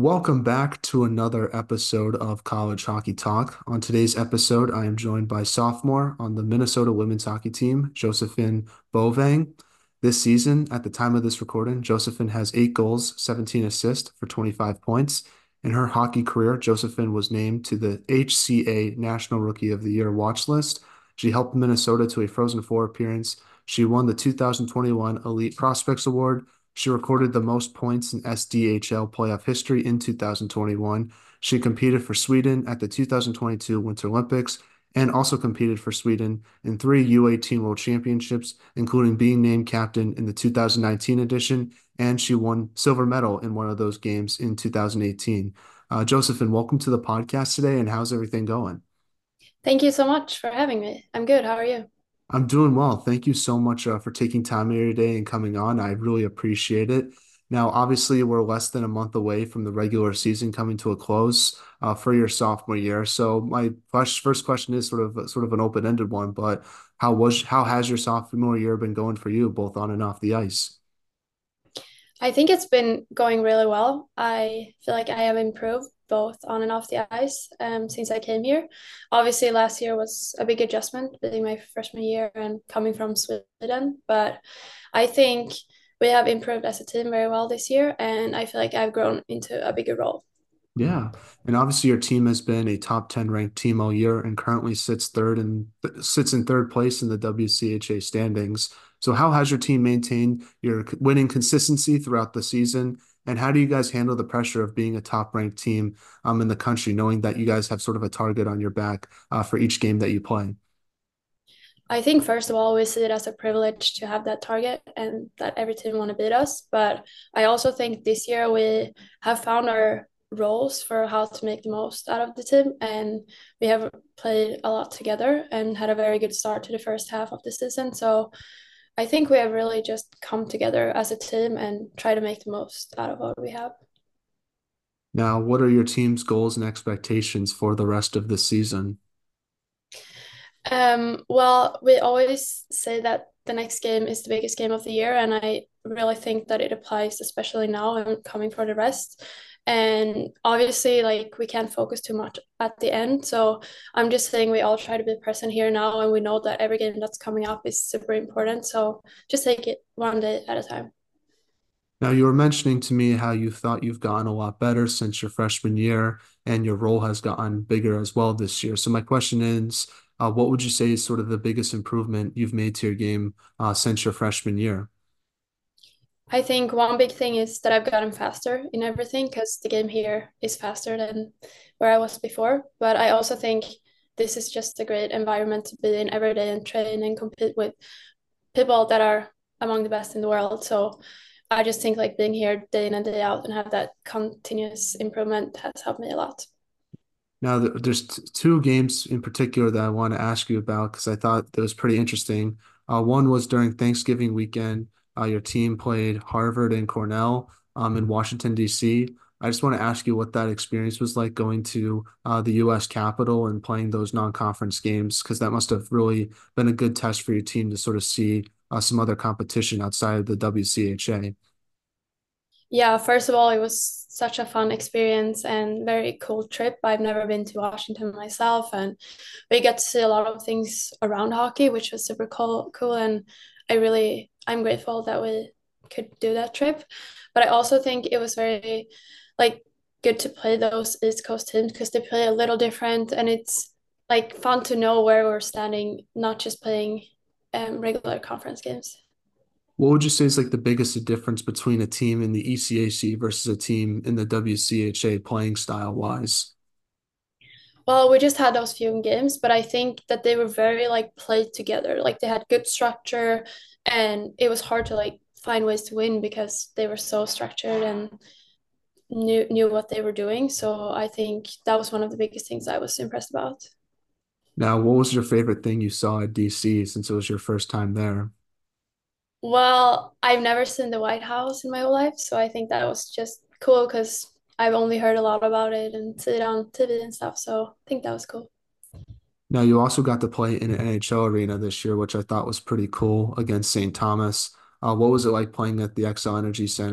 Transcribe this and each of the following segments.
Welcome back to another episode of College Hockey Talk. On today's episode, I am joined by sophomore on the Minnesota women's hockey team, Josephine Bovang. This season, at the time of this recording, Josephine has 8 goals, 17 assists for 25 points. In her hockey career, Josephine was named to the HCA National Rookie of the Year watch list. She helped Minnesota to a Frozen Four appearance. She won the 2021 Elite Prospects Award. She recorded the most points in SDHL playoff history in 2021. She competed for Sweden at the 2022 Winter Olympics and also competed for Sweden in three U18 World Championships, including being named captain in the 2019 edition, and she won silver medal in one of those games in 2018. Josephine, welcome to the podcast today, and how's everything going? Thank you so much for having me. I'm good. How are you? I'm doing well. Thank you so much for taking time here today and coming on. I really appreciate it. Now, obviously, we're less than a month away from the regular season coming to a close for your sophomore year. So, my first question is sort of an open-ended one, but how has your sophomore year been going for you, both on and off the ice? I think it's been going really well. I feel like I have improved both on and off the ice since I came here. Obviously, last year was a big adjustment, being my freshman year and coming from Sweden. But I think we have improved as a team very well this year, and I feel like I've grown into a bigger role. Yeah, and obviously your team has been a top 10 ranked team all year and currently sits in third place in the WCHA standings. So how has your team maintained your winning consistency throughout the season? And how do you guys handle the pressure of being a top ranked team in the country, knowing that you guys have sort of a target on your back for each game that you play? I think first of all, we see it as a privilege to have that target and that every team want to beat us. But I also think this year we have found our roles for how to make the most out of the team, and we have played a lot together and had a very good start to the first half of the season. So I think we have really just come together as a team and try to make the most out of what we have. Now, what are your team's goals and expectations for the rest of the season? Well, we always say that the next game is the biggest game of the year, and I really think that it applies, especially now and coming for the rest. And obviously, like we can't focus too much at the end. So I'm just saying we all try to be present here now, and we know that every game that's coming up is super important. So just take it one day at a time. Now, you were mentioning to me how you thought you've gotten a lot better since your freshman year, and your role has gotten bigger as well this year. So, my question is, what would you say is sort of the biggest improvement you've made to your game since your freshman year? I think one big thing is that I've gotten faster in everything because the game here is faster than where I was before. But I also think this is just a great environment to be in every day and train and compete with people that are among the best in the world. So I just think like being here day in and day out and have that continuous improvement has helped me a lot. Now, there's two games in particular that I want to ask you about because I thought that was pretty interesting. One was during Thanksgiving weekend. Your team played Harvard and Cornell in Washington, D.C. I just want to ask you what that experience was like going to the U.S. Capitol and playing those non-conference games because that must have really been a good test for your team to sort of see some other competition outside of the WCHA. Yeah, first of all, it was such a fun experience and very cool trip. I've never been to Washington myself, and we got to see a lot of things around hockey, which was super cool. And I'm grateful that we could do that trip. But I also think it was very like good to play those East Coast teams because they play a little different, and it's like fun to know where we're standing, not just playing regular conference games. What would you say is like the biggest difference between a team in the ECAC versus a team in the WCHA playing style wise? Well, we just had those few games, but I think that they were very like played together. Like they had good structure, and it was hard to like find ways to win because they were so structured and knew what they were doing. So I think that was one of the biggest things I was impressed about. Now, what was your favorite thing you saw at DC since it was your first time there? Well, I've never seen the White House in my whole life, so I think that was just cool because I've only heard a lot about it and see it on TV and stuff. So I think that was cool. Now, you also got to play in an NHL arena this year, which I thought was pretty cool against St. Thomas. What was it like playing at the Xcel Energy Center?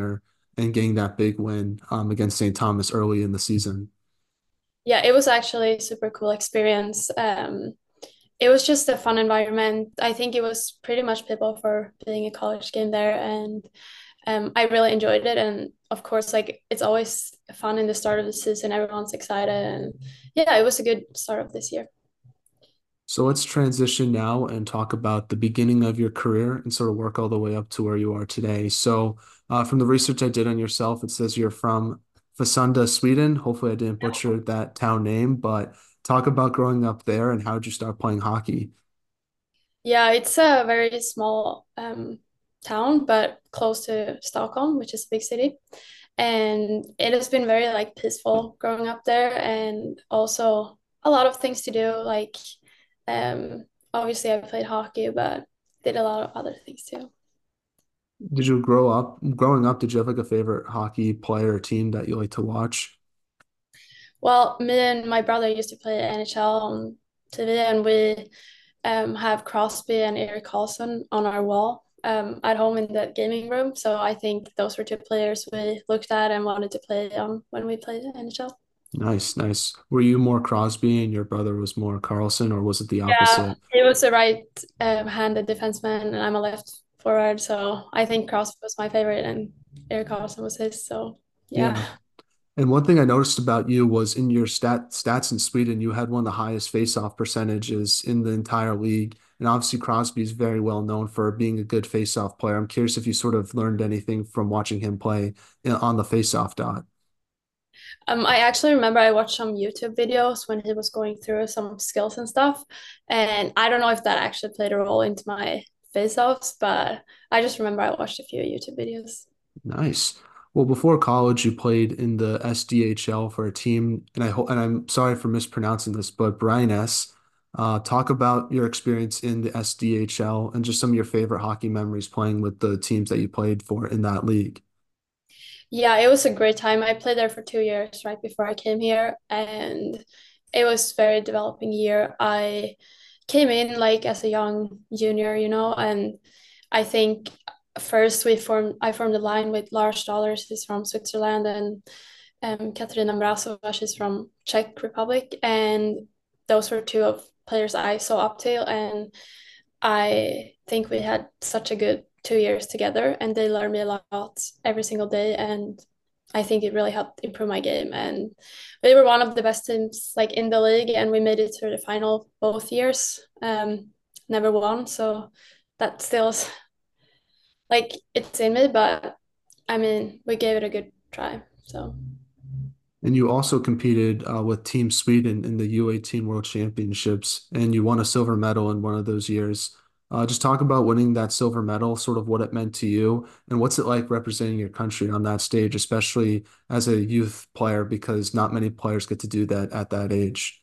and getting that big win against St. Thomas early in the season. Yeah, it was actually a super cool experience. It was just a fun environment. I think it was pretty much people for being a college game there, and I really enjoyed it. And of course, like it's always fun in the start of the season. Everyone's excited, and yeah, it was a good start of this year. So let's transition now and talk about the beginning of your career and sort of work all the way up to where you are today. So, from the research I did on yourself, it says you're from Fasunda, Sweden. Hopefully, I didn't butcher that town name, but talk about growing up there and how did you start playing hockey? Yeah, it's a very small town, but close to Stockholm, which is a big city. And it has been very like peaceful growing up there, and also a lot of things to do. Like, um, obviously I played hockey, but did a lot of other things too. Did you growing up, did you have like a favorite hockey player or team that you like to watch? Well, me and my brother used to play NHL on TV, and we have Crosby and Erik Karlsson on our wall at home in the gaming room. So I think those were two players we looked at and wanted to play on when we played NHL. Nice, nice. Were you more Crosby and your brother was more Carlson, or was it the Yeah, opposite? he was a right-handed defenseman, and I'm a left forward. So I think Crosby was my favorite, and Erik Karlsson was his. So yeah. Yeah. And one thing I noticed about you was in your stats in Sweden, you had one of the highest face-off percentages in the entire league. And obviously Crosby is very well known for being a good face-off player. I'm curious if you sort of learned anything from watching him play on the face-off dot. I actually remember I watched some YouTube videos when he was going through some skills and stuff, and I don't know if that actually played a role into my face-offs, but I just remember I watched a few YouTube videos. Nice. Well, before college, you played in the SDHL for a team, and I hope, and I'm sorry for mispronouncing this, but Brian S. Talk about your experience in the SDHL and just some of your favorite hockey memories playing with the teams that you played for in that league. Yeah, it was a great time. I played there for 2 years right before I came here, and it was very developing year. I came in like as a young junior, and I think first I formed a line with Lars Dollars, he's from Switzerland, and Katarina Mrazova, she's from Czech Republic, and those were two of players I saw up to, and I think we had such a good 2 years together, and they learned me a lot every single day, and I think it really helped improve my game. And we were one of the best teams like in the league, and we made it to the final both years. Never won, so that still is like it's in me, but I mean we gave it a good try. So. And you also competed with Team Sweden in the U18 World Championships, and you won a silver medal in one of those years. Just talk about winning that silver medal, sort of what it meant to you, and what's it like representing your country on that stage, especially as a youth player, because not many players get to do that at that age.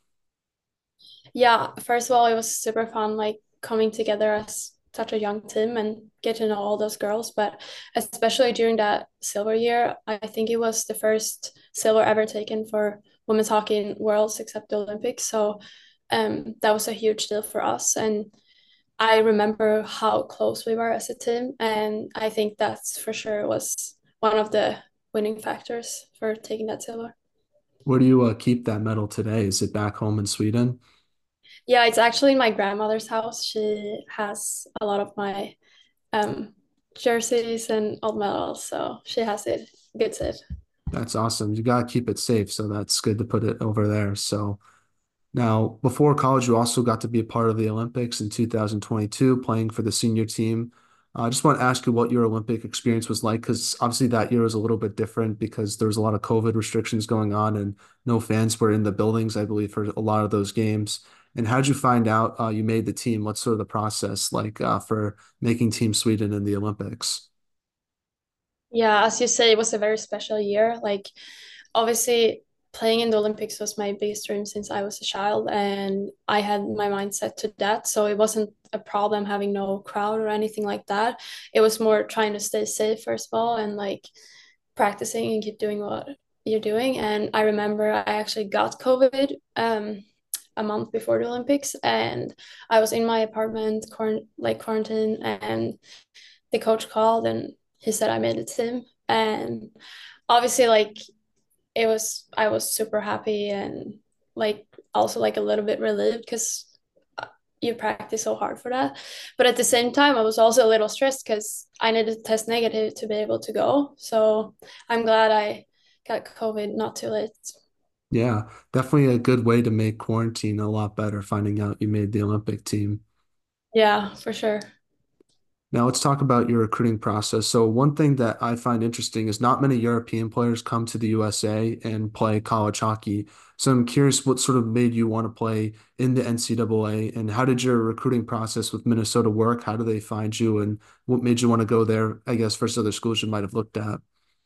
Yeah, first of all, it was super fun, like coming together as such a young team and get to know all those girls. But especially during that silver year, I think it was the first silver ever taken for women's hockey in Worlds except the Olympics. So that was a huge deal for us. And I remember how close we were as a team. And I think that's for sure was one of the winning factors for taking that silver. Where do you keep that medal today? Is it back home in Sweden? Yeah, it's actually in my grandmother's house. She has a lot of my um jerseys and old medals, so she has it. Good it. That's awesome. You got to keep it safe, so that's good to put it over there. So. Now, before college, you also got to be a part of the Olympics in 2022, playing for the senior team. I just want to ask you what your Olympic experience was like, because obviously that year was a little bit different because there was a lot of COVID restrictions going on and no fans were in the buildings, I believe, for a lot of those games. And how did you find out you made the team? What's sort of the process like for making Team Sweden in the Olympics? Yeah, as you say, it was a very special year. Like obviously playing in the Olympics was my biggest dream since I was a child, and I had my mind set to that. So it wasn't a problem having no crowd or anything like that. It was more trying to stay safe first of all and like practicing and keep doing what you're doing. And I remember I actually got COVID a month before the Olympics, and I was in my apartment, quarantine, and the coach called and he said I made the team. And obviously, like I was super happy and like also like a little bit relieved because you practice so hard for that. But at the same time, I was also a little stressed because I needed to test negative to be able to go. So I'm glad I got COVID not too late. Yeah, definitely a good way to make quarantine a lot better, finding out you made the Olympic team. Yeah, for sure. Now let's talk about your recruiting process. So one thing that I find interesting is not many European players come to the USA and play college hockey. So I'm curious what sort of made you want to play in the NCAA, and how did your recruiting process with Minnesota work? How do they find you, and what made you want to go there, I guess, versus other schools you might have looked at?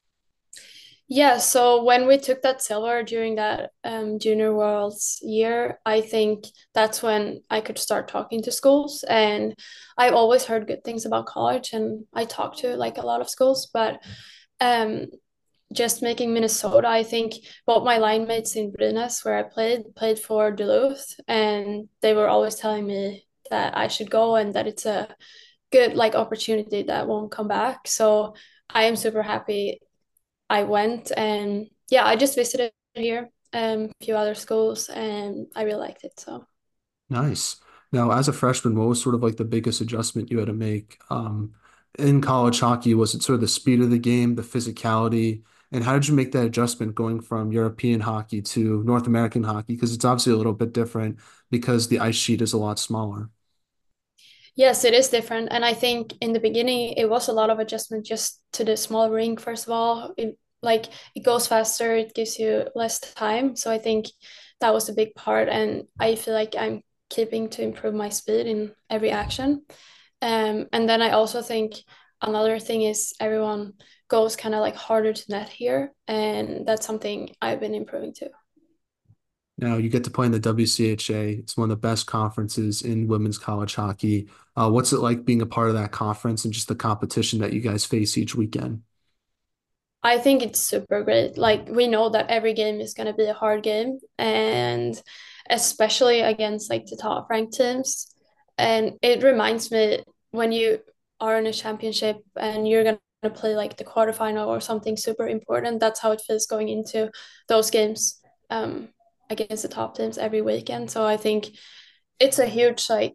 Yeah, so when we took that silver during that Junior Worlds year, I think that's when I could start talking to schools. And I've always heard good things about college, and I talked to like a lot of schools. But um, just making Minnesota, I think both my line mates in Brynäs, where I played for Duluth, and they were always telling me that I should go and that it's a good like opportunity that won't come back. So I am super happy I went, and yeah, I just visited here, a few other schools, and I really liked it. So Nice. Now, as a freshman, what was sort of like the biggest adjustment you had to make in college hockey? Was it sort of the speed of the game, the physicality, and how did you make that adjustment going from European hockey to North American hockey? Because it's obviously a little bit different because the ice sheet is a lot smaller. yes, it is different, and I think in the beginning it was a lot of adjustment just to the small rink. First of all, like it goes faster, it gives you less time. So I think that was a big part, and I feel like I'm keeping to improve my speed in every action. And then I also think another thing is everyone goes kind of like harder to net here, and that's something I've been improving too. Now, you get to play in the WCHA. It's one of the best conferences in women's college hockey. What's it like being a part of that conference and just the competition that you guys face each weekend? I think it's super great. Like we know that every game is going to be a hard game, and especially against like the top ranked teams. And it reminds me when you are in a championship and you're going to play like the quarterfinal or something super important. That's how it feels going into those games um, against the top teams every weekend. So I think it's a huge like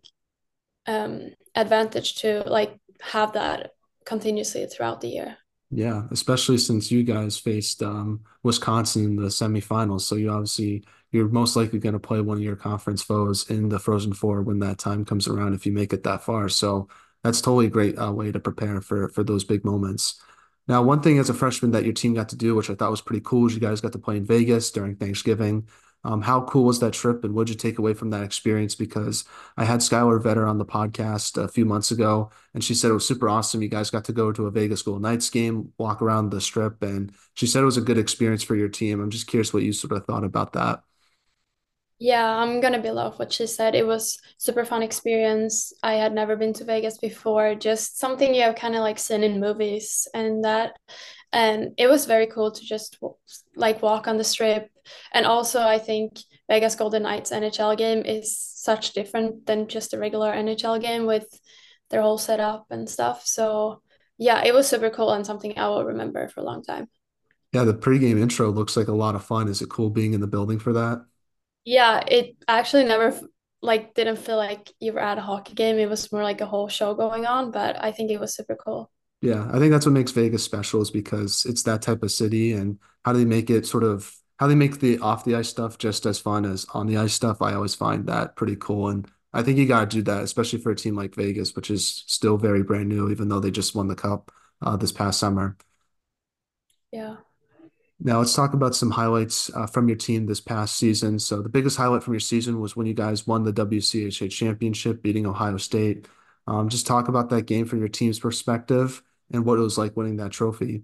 advantage to like have that continuously throughout the year. Yeah, especially since you guys faced Wisconsin in the semifinals. So you're most likely going to play one of your conference foes in the Frozen Four when that time comes around if you make it that far. So that's totally a great way to prepare for those big moments. Now, one thing as a freshman that your team got to do, which I thought was pretty cool, is you guys got to play in Vegas during Thanksgiving. How cool was that trip, and what did you take away from that experience? Because I had Skylar Vetter on the podcast a few months ago, and she said it was super awesome. You guys got to go to a Vegas Golden Knights game, walk around the strip, and she said it was a good experience for your team. I'm just curious what you sort of thought about that. Yeah, I'm gonna build off what she said. It was super fun experience. I had never been to Vegas before, just something you have kind of like seen in movies and that. And it was very cool to just like walk on the strip. And also, I think Vegas Golden Knights NHL game is such different than just a regular NHL game with their whole setup and stuff. So yeah, it was super cool and something I will remember for a long time. Yeah, the pregame intro looks like a lot of fun. Is it cool being in the building for that? Yeah, it actually never like didn't feel like you were at a hockey game. It was more like a whole show going on, but I think it was super cool. Yeah, I think that's what makes Vegas special is because it's that type of city, and how they make the off the ice stuff just as fun as on the ice stuff. I always find that pretty cool. And I think you got to do that, especially for a team like Vegas, which is still very brand new, even though they just won the cup this past summer. Yeah. Now let's talk about some highlights from your team this past season. So the biggest highlight from your season was when you guys won the WCHA championship, beating Ohio State. Just talk about that game from your team's perspective and what it was like winning that trophy.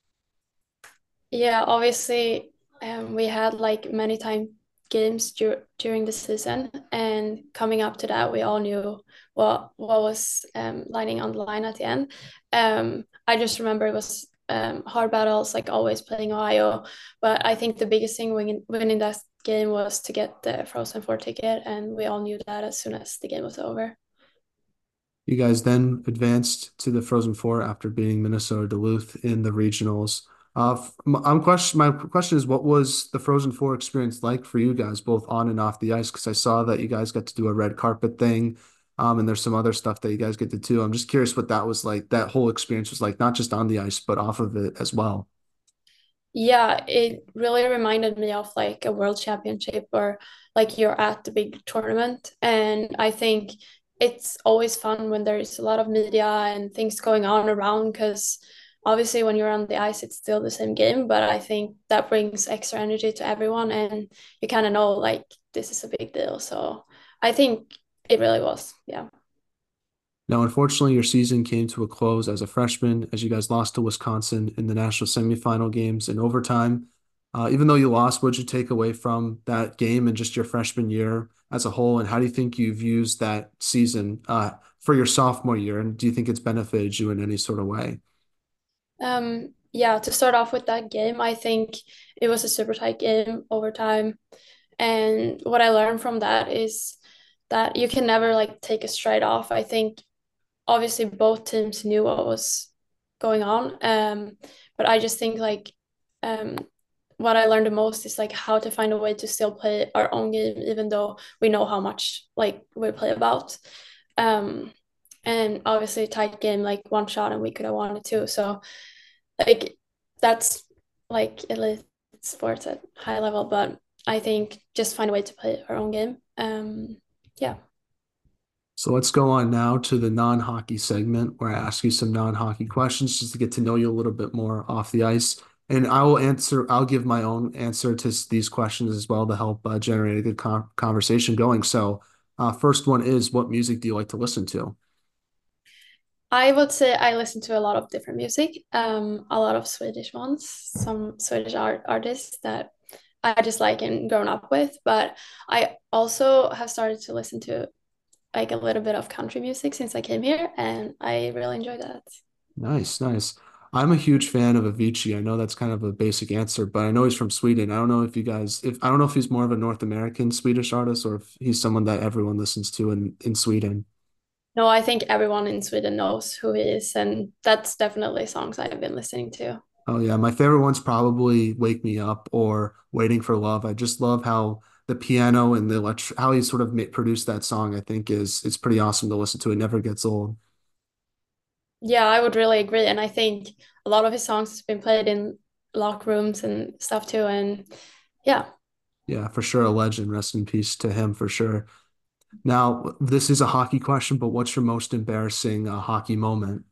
Yeah, obviously, we had like many time games during the season, and coming up to that, we all knew what was lining on the line at the end. I just remember it was hard battles, like always playing Ohio, but I think the biggest thing winning that game was to get the Frozen Four ticket, and we all knew that as soon as the game was over. You guys then advanced to the Frozen Four after beating Minnesota Duluth in the regionals. My question is, what was the Frozen Four experience like for you guys, both on and off the ice? Because I saw that you guys got to do a red carpet thing, and there's some other stuff that you guys get to do. I'm just curious what that was like. That whole experience was like, not just on the ice, but off of it as well. Yeah, it really reminded me of like a world championship or like you're at the big tournament. And I think it's always fun when there's a lot of media and things going on around because obviously when you're on the ice, it's still the same game. But I think that brings extra energy to everyone and you kind of know like this is a big deal. So I think it really was. Yeah. Now, unfortunately, your season came to a close as a freshman as you guys lost to Wisconsin in the national semifinal games in overtime. Even though you lost, what'd you take away from that game and just your freshman year as a whole? And how do you think you've used that season for your sophomore year? And do you think it's benefited you in any sort of way? Yeah, to start off with that game, I think it was a super tight game overtime. And what I learned from that is that you can never like take a stride off. I think obviously both teams knew what was going on. But I just think like um what I learned the most is like how to find a way to still play our own game, even though we know how much like we play about. Um, and obviously tight game, like one shot and we could have won it too. So like that's like elite sports at high level, but I think just find a way to play our own game. Yeah. So let's go on now to the non-hockey segment where I ask you some non-hockey questions just to get to know you a little bit more off the ice. And I'll give my own answer to these questions as well to help generate a good conversation going. So, first one is, what music do you like to listen to? I would say I listen to a lot of different music, a lot of Swedish ones, some Swedish artists that I just like and grown up with. But I also have started to listen to like a little bit of country music since I came here, and I really enjoy that. Nice, nice. I'm a huge fan of Avicii. I know that's kind of a basic answer, but I know he's from Sweden. I don't know if you guys, if I don't know if he's more of a North American Swedish artist or if he's someone that everyone listens to in Sweden. No, I think everyone in Sweden knows who he is, and that's definitely songs I've been listening to. Oh yeah, my favorite one's probably "Wake Me Up" or "Waiting for Love." I just love how the piano and the how he sort of produced that song. I think is it's pretty awesome to listen to. It never gets old. Yeah, I would really agree, and I think a lot of his songs has been played in locker rooms and stuff too, and yeah. Yeah, for sure, a legend. Rest in peace to him for sure. Now, this is a hockey question, but what's your most embarrassing hockey moment?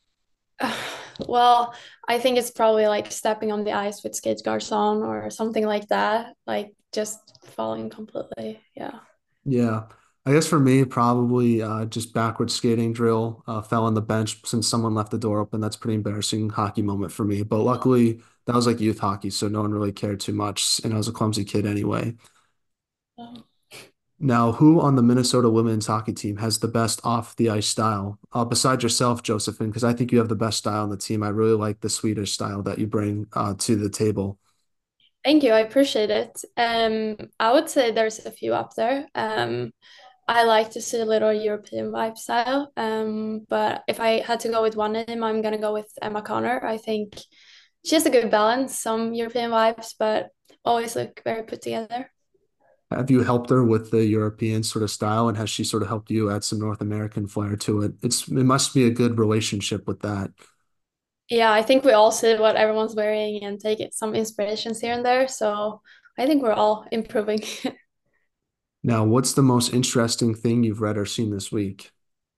Well, I think it's probably like stepping on the ice with skate guards on or something like that, like just falling completely. Yeah. Yeah. I guess for me, probably just backward skating drill, fell on the bench since someone left the door open. That's pretty embarrassing hockey moment for me. But luckily, that was like youth hockey, so no one really cared too much. And I was a clumsy kid anyway. Um, Now, who on the Minnesota women's hockey team has the best off the ice style? Besides yourself, Josephine, because I think you have the best style on the team. I really like the Swedish style that you bring to the table. Thank you. I appreciate it. I would say there's a few up there. I like to see a little European vibe style. But if I had to go with one name, I'm gonna go with Emma Connor. I think she has a good balance, some European vibes, but always look very put together. Have you helped her with the European sort of style, and has she sort of helped you add some North American flair to it? It must be a good relationship with that. Yeah, I think we all see what everyone's wearing and take it some inspirations here and there. So I think we're all improving. Now, what's the most interesting thing you've read or seen this week?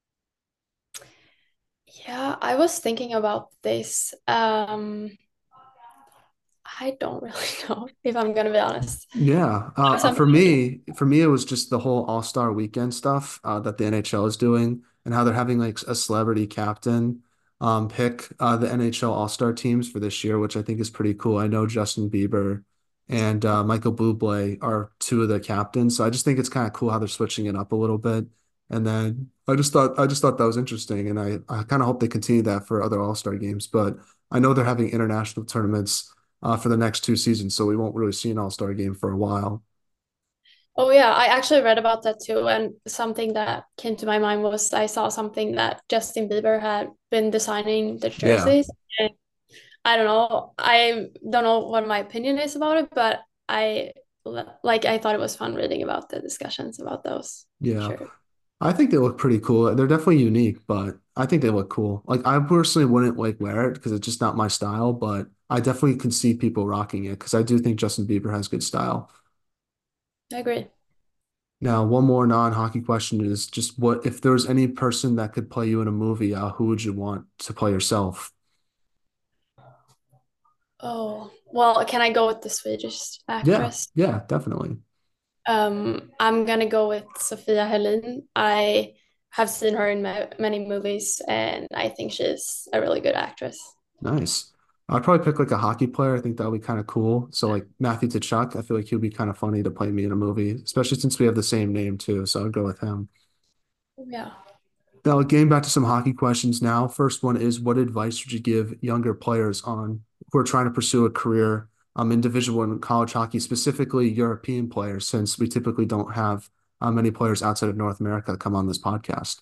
Yeah, I was thinking about this. I don't really know if I'm gonna be honest. Yeah, Something for me, it was just the whole All-Star Weekend stuff that the NHL is doing, and how they're having like a celebrity captain pick the NHL All-Star teams for this year, which I think is pretty cool. I know Justin Bieber and Michael Bublé are two of the captains, so I just think it's kind of cool how they're switching it up a little bit. And then I just thought that was interesting, and I kind of hope they continue that for other All-Star games. But I know they're having international tournaments for the next two seasons, so we won't really see an All-Star game for a while. Oh yeah, I actually read about that too, and something that came to my mind was I saw something that Justin Bieber had been designing the Yeah, jerseys. And I don't know what my opinion is about it, but I I thought it was fun reading about the discussions about those yeah. shirts. I think they look pretty cool. They're definitely unique, but I think they look cool. Like I personally wouldn't like wear it because it's just not my style, but I definitely can see people rocking it because I do think Justin Bieber has good style. I agree. Now, one more non-hockey question is just what if there was any person that could play you in a movie, who would you want to play yourself? Oh, well, can I go with the Swedish Yeah, actress? yeah, definitely. I'm gonna go with Sofia Helin. I have seen her in many movies, and I think she's a really good actress. Nice. I'd probably pick like a hockey player. I think that would be kind of cool. So like Matthew Tkachuk, I feel like he'd be kind of funny to play me in a movie, especially since we have the same name too. So I'd go with him. Yeah. Now, getting back to some hockey questions now. First one is what advice would you give younger players on who are trying to pursue a career in Division One college hockey, specifically European players, since we typically don't have many players outside of North America come on this podcast?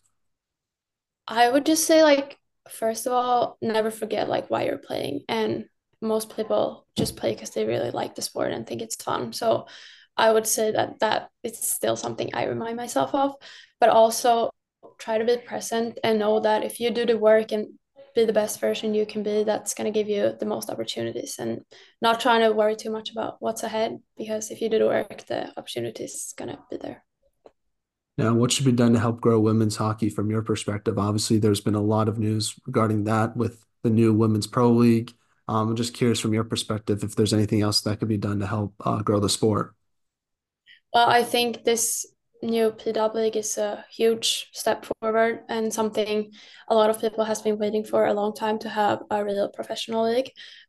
I would just say first of all, never forget why you're playing. And most people just play because they really like the sport and think it's fun. So I would say that it's still something I remind myself of, but also try to be present and know that if you do the work and be the best version you can be, that's going to give you the most opportunities, and not trying to worry too much about what's ahead, because if you do the work, the opportunities going to be there. Now, what should be done to help grow women's hockey from your perspective? Obviously, there's been a lot of news regarding that with the new Women's Pro League. I'm just curious from your perspective if there's anything else that could be done to help grow the sport. Well, I think this new PW League is a huge step forward and something a lot of people has been waiting for a long time, to have a real professional league.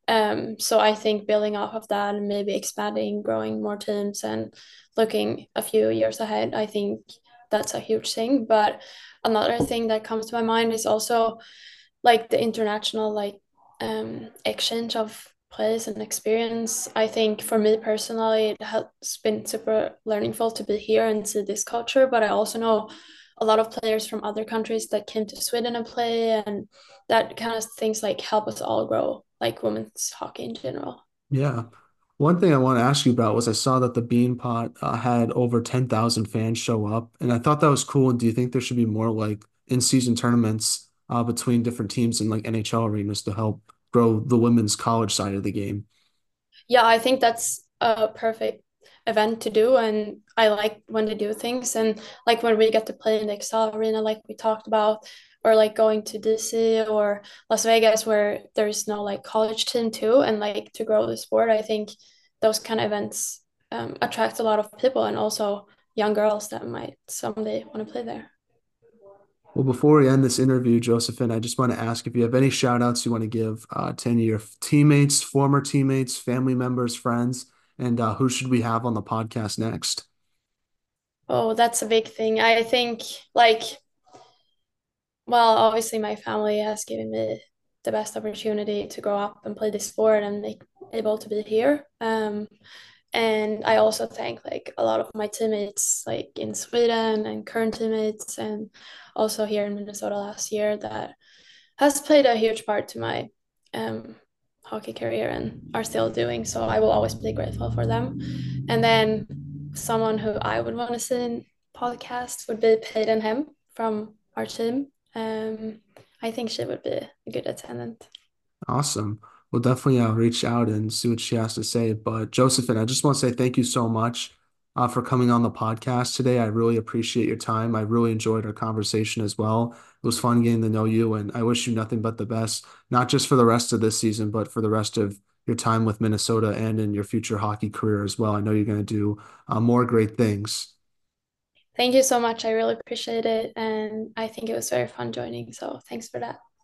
So I think building off of that and maybe expanding, growing more teams, and looking a few years ahead, I think that's a huge thing. But another thing that comes to my mind is also the international exchange of place and experience. I think for me personally, it has been super learningful to be here and see this culture. But I also know a lot of players from other countries that came to Sweden and play, and that kind of things help us all grow, like women's hockey in general. Yeah. One thing I want to ask you about was I saw that the Bean Pot had over 10,000 fans show up, and I thought that was cool. And do you think there should be more like in-season tournaments between different teams in like NHL arenas to help grow the women's college side of the game? Yeah, I think that's a perfect event to do, and I like when they do things, and like when we get to play in the Excel Arena, like we talked about, or going to DC or Las Vegas where there's no college team too, and to grow the sport, I think those kind of events attract a lot of people, and also young girls that might someday want to play there. Well, before we end this interview, Josephine, I just want to ask if you have any shout outs you want to give to any of your teammates, former teammates, family members, friends, and who should we have on the podcast next? Oh, that's a big thing. I think like well, obviously, my family has given me the best opportunity to grow up and play this sport and make able to be here. And I also thank a lot of my teammates in Sweden and current teammates, and also here in Minnesota last year, that has played a huge part to my um, hockey career and are still doing. So I will always be grateful for them. And then someone who I would want to see in podcast would be Peyton Hem from our team. I think she would be a good attendant. Awesome. We'll definitely reach out and see what she has to say. But Josephine, I just want to say thank you so much for coming on the podcast today. I really appreciate your time. I really enjoyed our conversation as well. It was fun getting to know you, and I wish you nothing but the best, not just for the rest of this season, but for the rest of your time with Minnesota and in your future hockey career as well. I know you're going to do more great things. Thank you so much. I really appreciate it. And I think it was very fun joining. So thanks for that.